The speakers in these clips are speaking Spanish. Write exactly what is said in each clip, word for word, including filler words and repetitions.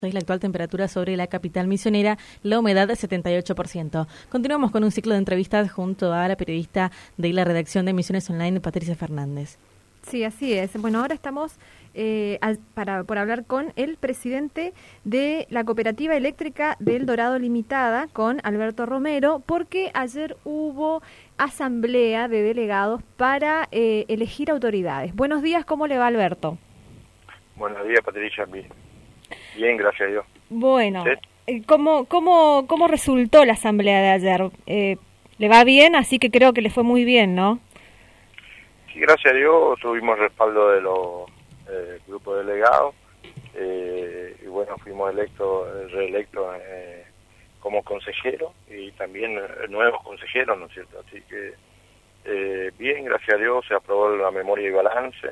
Es la actual temperatura sobre la capital misionera, la humedad de setenta y ocho por ciento. Continuamos con un ciclo de entrevistas junto a la periodista de la redacción de Misiones Online, Patricia Fernández. Sí, así es. Bueno, ahora estamos eh, al, para por hablar con el presidente de la Cooperativa Eléctrica del Dorado Limitada, con Alberto Romero, porque ayer hubo asamblea de delegados para eh, elegir autoridades. Buenos días, ¿cómo le va, Alberto? Buenos días, Patricia. Bien, gracias a Dios. Bueno, ¿sí? ¿cómo, cómo, ¿cómo resultó la asamblea de ayer? Eh, ¿Le va bien? Así que creo que le fue muy bien, ¿no? Sí, gracias a Dios tuvimos respaldo de los eh, grupos de delegados eh, y bueno, fuimos electos, reelectos eh, como consejeros y también eh, nuevos consejeros, ¿no es cierto? Así que eh, bien, gracias a Dios se aprobó la memoria y balance.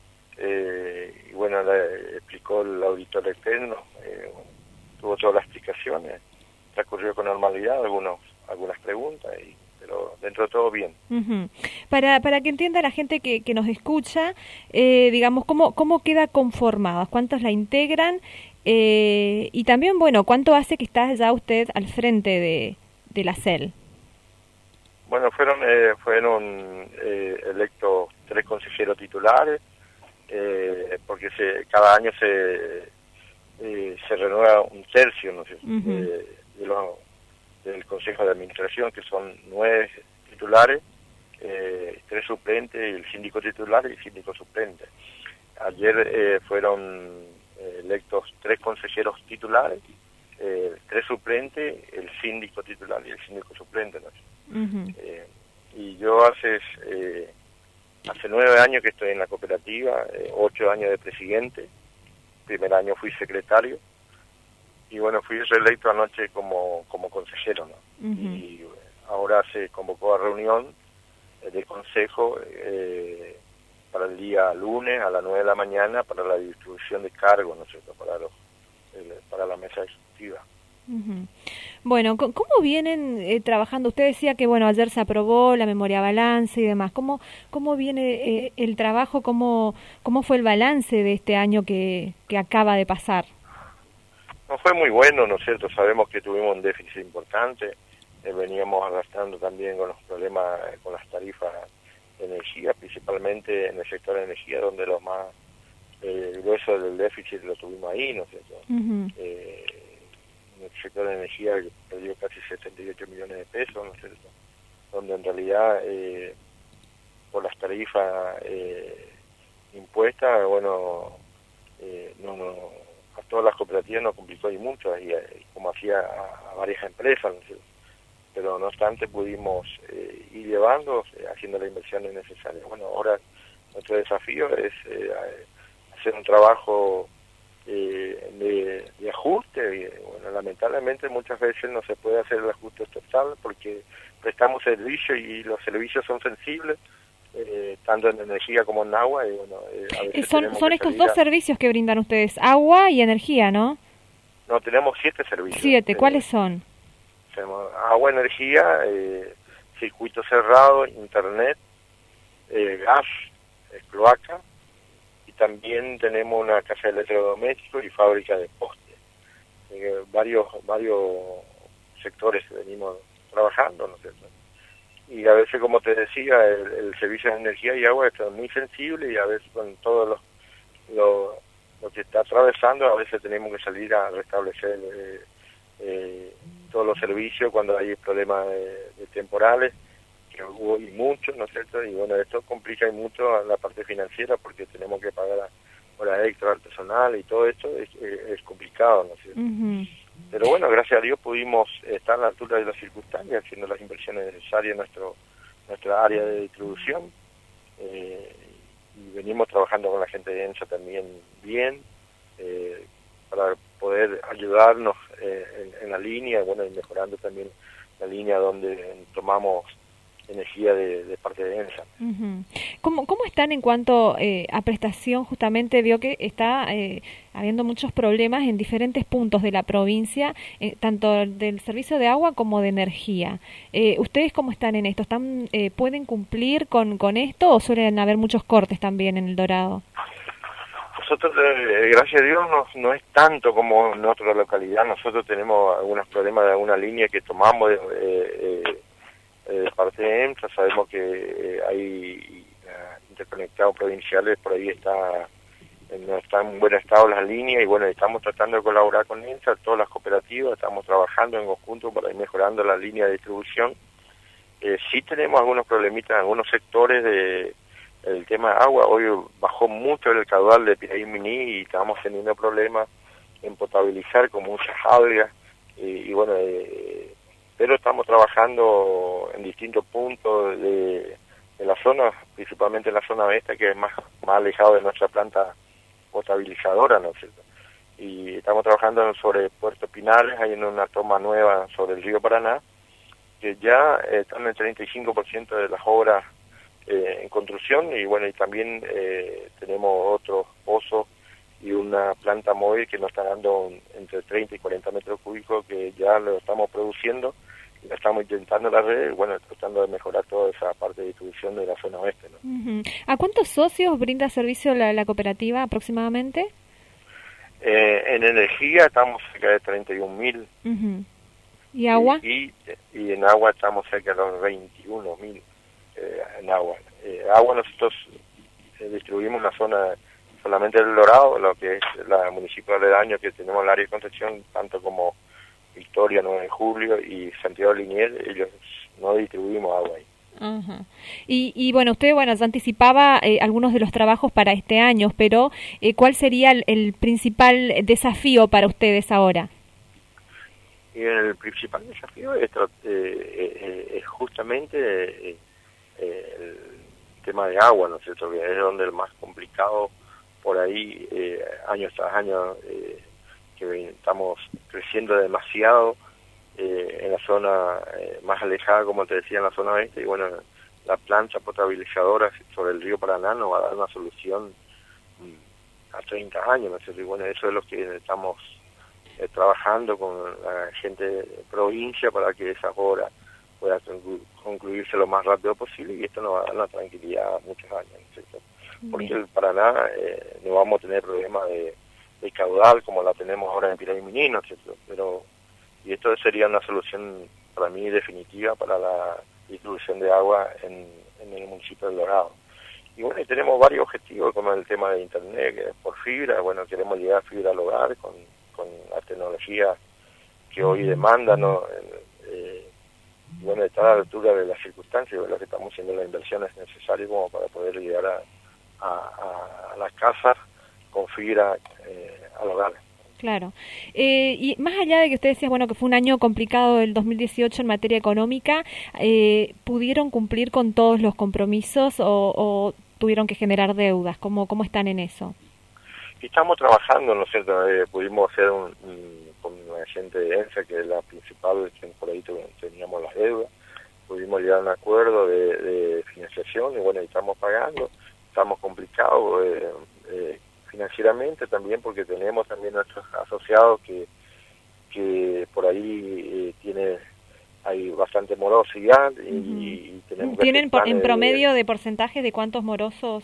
Eh, y bueno, le explicó el auditor externo, eh, tuvo todas las explicaciones, transcurrió con normalidad, algunos algunas preguntas, y, pero dentro de todo bien. Uh-huh. Para para que entienda la gente que, que nos escucha, eh, digamos, ¿cómo, cómo queda conformada? ¿Cuántos la integran? Eh, y también, bueno, ¿cuánto hace que está ya usted al frente de, de la C E L? Bueno, fueron, eh, fueron eh, electos tres consejeros titulares, Eh, porque se, cada año se eh, se renueva un tercio, ¿no sé? uh-huh. de, de los, del Consejo de Administración, que son nueve titulares, eh, tres suplentes, el síndico titular y el síndico suplente. Ayer eh, fueron eh, electos tres consejeros titulares, eh, tres suplentes, el síndico titular y el síndico suplente, ¿no? uh-huh. eh, y yo hace... Eh, Hace nueve años que estoy en la cooperativa, eh, ocho años de presidente, primer año fui secretario, y bueno, fui reelecto anoche como, como consejero, ¿no? Uh-huh. Y ahora se convocó a reunión eh, de consejo eh, para el día lunes a las nueve de la mañana para la distribución de cargos, ¿no es cierto?, para, los, el, para la mesa ejecutiva. Uh-huh. Bueno, ¿cómo vienen eh, trabajando? Usted decía que bueno, ayer se aprobó la memoria balance y demás. ¿Cómo cómo viene eh, el trabajo? ¿Cómo cómo fue el balance de este año que, que acaba de pasar? No fue muy bueno, ¿no es cierto? Sabemos que tuvimos un déficit importante. Eh, veníamos arrastrando también con los problemas eh, con las tarifas de energía, principalmente en el sector de energía, donde los más eh, grueso del déficit lo tuvimos ahí, ¿no es cierto? Uh-huh. Eh, el sector de energía perdió casi setenta y ocho millones de pesos, ¿no es cierto?, donde en realidad eh, por las tarifas eh, impuestas, bueno, eh, no, no, a todas las cooperativas nos complicó y mucho, y, y como hacía a, a varias empresas, ¿no es cierto?, pero no obstante pudimos eh, ir llevando, eh, haciendo las inversiones necesarias. Bueno, ahora nuestro desafío es eh, hacer un trabajo Eh, de, de ajuste, y bueno, lamentablemente muchas veces no se puede hacer el ajuste total porque prestamos servicio y los servicios son sensibles, eh, tanto en energía como en agua, y bueno, eh, a veces son, son estos dos a... servicios que brindan ustedes, agua y energía, ¿no? No, tenemos siete servicios. Siete, eh, ¿cuáles son? Tenemos agua, energía, eh, circuito cerrado, internet, eh, gas, eh, cloaca. También tenemos una casa de electrodomésticos y fábrica de postes. Eh, varios varios sectores que venimos trabajando, ¿no es cierto? Y a veces, como te decía, el, el servicio de energía y agua está muy sensible, y a veces con todo lo, lo, lo que está atravesando, a veces tenemos que salir a restablecer eh, eh, todos los servicios cuando hay problemas de, de temporales, que hubo y mucho, ¿no es cierto? Y bueno, esto complica y mucho a la parte financiera porque tenemos que pagar horas extra al personal y todo esto es, es, es complicado, ¿no es cierto? Uh-huh. Pero bueno, gracias a Dios pudimos estar a la altura de las circunstancias, haciendo las inversiones necesarias en nuestro, nuestra área de distribución, eh, y venimos trabajando con la gente de ENSA también bien, eh, para poder ayudarnos eh, en, en la línea, bueno, y mejorando también la línea donde tomamos energía de, de parte de ENSA. Uh-huh. ¿Cómo, ¿Cómo están en cuanto eh, a prestación? Justamente vio que está eh, habiendo muchos problemas en diferentes puntos de la provincia, eh, tanto del servicio de agua como de energía. Eh, ¿Ustedes cómo están en esto? ¿Están eh, ¿Pueden cumplir con, con esto o suelen haber muchos cortes también en El Dorado? nosotros, eh, gracias a Dios, no, no es tanto como en otra localidad. Nosotros tenemos algunos problemas de alguna línea que tomamos de, eh, eh, de parte de EMSA. Sabemos que eh, hay uh, interconectados provinciales, por ahí está no están en buen estado las líneas, y bueno, estamos tratando de colaborar con EMSA, todas las cooperativas, estamos trabajando en conjunto para ir mejorando la línea de distribución. Eh, sí tenemos algunos problemitas en algunos sectores de el tema de agua. Hoy bajó mucho el caudal de Piraí-Miní y estamos teniendo problemas en potabilizar con muchas algas, y, y bueno, eh, pero estamos trabajando en distintos puntos de, de la zona, principalmente en la zona oeste, que es más, más alejado de nuestra planta potabilizadora, ¿no es cierto? Y estamos trabajando sobre Puerto Pinares, hay una toma nueva sobre el río Paraná, que ya eh, están en el treinta y cinco por ciento de las obras eh, en construcción, y bueno, y también eh, tenemos otros pozos y una planta móvil que nos está dando entre treinta y cuarenta metros cúbicos, que ya lo estamos produciendo y lo estamos intentando en la red, bueno, tratando de mejorar toda esa parte de distribución de la zona oeste, ¿no? Uh-huh. ¿A cuántos socios brinda servicio la, la cooperativa aproximadamente? Eh, en energía estamos cerca de treinta y un mil. Uh-huh. ¿Y agua? Y, y, y en agua estamos cerca de los veintiuno mil eh, en agua. Eh, agua nosotros eh, distribuimos una zona solamente del Dorado, lo que es la municipio aledaño, que tenemos el área de Concepción, tanto como Victoria, nueve de julio y Santiago de Liniers, ellos no distribuimos agua ahí. Uh-huh. Y, y bueno, usted bueno ya anticipaba eh, algunos de los trabajos para este año, pero eh, ¿cuál sería el, el principal desafío para ustedes ahora? Y el principal desafío es, eh, eh, es justamente eh, eh, el tema de agua, ¿no es cierto? Que es donde el más complicado por ahí, eh, año tras año, eh, que estamos creciendo demasiado eh, en la zona eh, más alejada, como te decía, en la zona oeste, y bueno, la planta potabilizadora sobre el río Paraná nos va a dar una solución mm, a treinta años, ¿no es cierto? Y bueno, eso es lo que estamos eh, trabajando con la gente de provincia para que esa obra pueda conclu- concluirse lo más rápido posible, y esto nos va a dar una tranquilidad a muchos años, ¿no es cierto? Porque el Paraná eh, no vamos a tener problemas de, de caudal como la tenemos ahora en Piraí-Miní, ¿no es cierto? Pero, y esto sería una solución para mí definitiva para la distribución de agua en, en el municipio del Dorado. Y bueno, y tenemos varios objetivos, como el tema de internet, que es por fibra. Bueno, queremos llegar a fibra al hogar con, con la tecnología que hoy demanda, ¿no? Eh, y bueno, está a la altura de las circunstancias, ¿verdad? Que estamos haciendo las inversiones necesarias como para poder llegar a A, a, a las casas con fibra eh, al hogar. Claro. Eh, y más allá de que usted decía, bueno, que fue un año complicado el dos mil dieciocho en materia económica, eh, ¿pudieron cumplir con todos los compromisos o, o tuvieron que generar deudas? ¿Cómo, cómo están en eso? Y estamos trabajando, ¿no es cierto? Eh, pudimos hacer un, un, con la gente de ENSA, que es la principal, que por ahí teníamos las deudas, pudimos llegar a un acuerdo de, de financiación, y bueno, y estamos pagando. Estamos complicados eh, eh, financieramente también, porque tenemos también nuestros asociados que que por ahí eh, tiene hay bastante morosidad, y, uh-huh. y tenemos ¿Tienen por, en promedio de, de porcentaje de cuántos morosos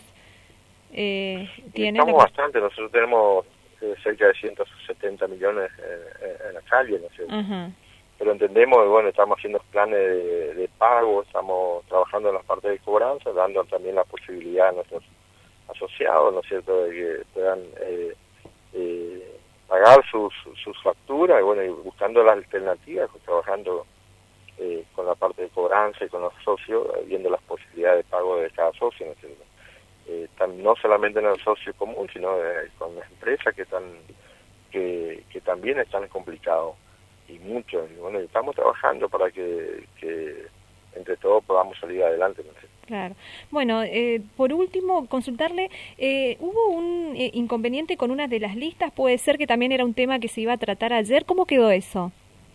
eh, tienen? Estamos bastante, nosotros tenemos eh, cerca de ciento setenta millones eh, en la calle, ¿no es cierto? Uh-huh. Pero entendemos, bueno, estamos haciendo planes de, de pago, estamos trabajando en las partes de cobranza, dando también la posibilidad a nuestros asociados, ¿no es cierto?, de que puedan eh, eh, pagar sus, sus facturas, y bueno, y buscando las alternativas, trabajando eh, con la parte de cobranza y con los socios, eh, viendo las posibilidades de pago de cada socio, ¿no es cierto? Eh, tam, no solamente en el socio común, sino eh, con las empresas que están que, que también están complicados. Y mucho, y bueno, estamos trabajando para que, que entre todos podamos salir adelante. ¿No? Claro. Bueno, eh, por último, consultarle, eh, ¿hubo un eh, inconveniente con una de las listas? Puede ser que también era un tema que se iba a tratar ayer. ¿Cómo quedó eso?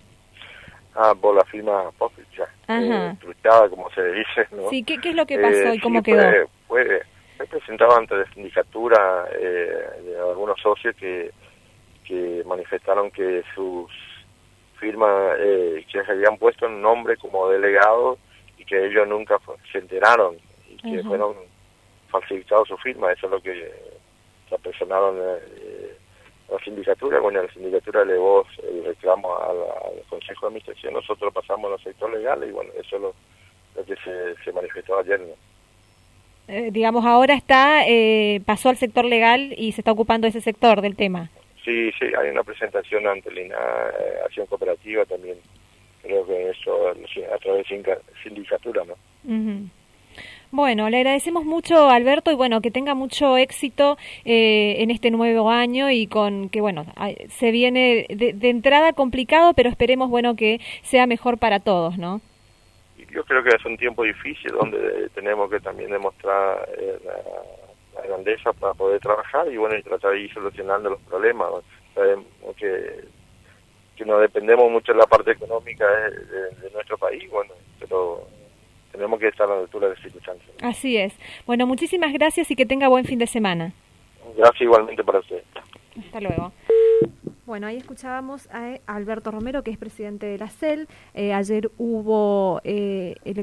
Ah, por la firma Popicha, eh, truchada, como se dice, ¿no? Sí, ¿qué, qué es lo que pasó eh, y cómo sí, quedó? Fue, fue, fue presentado ante la sindicatura eh, de algunos socios que, que manifestaron que sus firma eh, que se habían puesto en nombre como delegado y que ellos nunca se enteraron y que uh-huh. fueron falsificados su firma. Eso es lo que se apersonaron eh, a la sindicatura. Bueno, la sindicatura elevó el reclamo al, al Consejo de Administración, nosotros pasamos al sector legal y bueno, eso es lo, lo que se, se manifestó ayer, ¿no? Eh, digamos, ahora está, eh, pasó al sector legal y se está ocupando ese sector del tema. Sí, sí, hay una presentación ante la I N A, eh, Acción Cooperativa también, creo que eso a través de sindicatura, ¿no? Uh-huh. Bueno, le agradecemos mucho, Alberto, y bueno, que tenga mucho éxito eh, en este nuevo año y con que, bueno, se viene de, de entrada complicado, pero esperemos, bueno, que sea mejor para todos, ¿no? Yo creo que es un tiempo difícil donde tenemos que también demostrar eh, la, la grandeza para poder trabajar y bueno, y tratar de ir solucionando los problemas. Sabemos que, que no dependemos mucho de la parte económica de, de, de nuestro país, bueno, pero tenemos que estar a la altura de las circunstancias. Así es. Bueno, muchísimas gracias y que tenga buen fin de semana. Gracias igualmente para usted. Hasta luego. Bueno, ahí escuchábamos a Alberto Romero, que es presidente de la C E L. Eh, ayer hubo eh,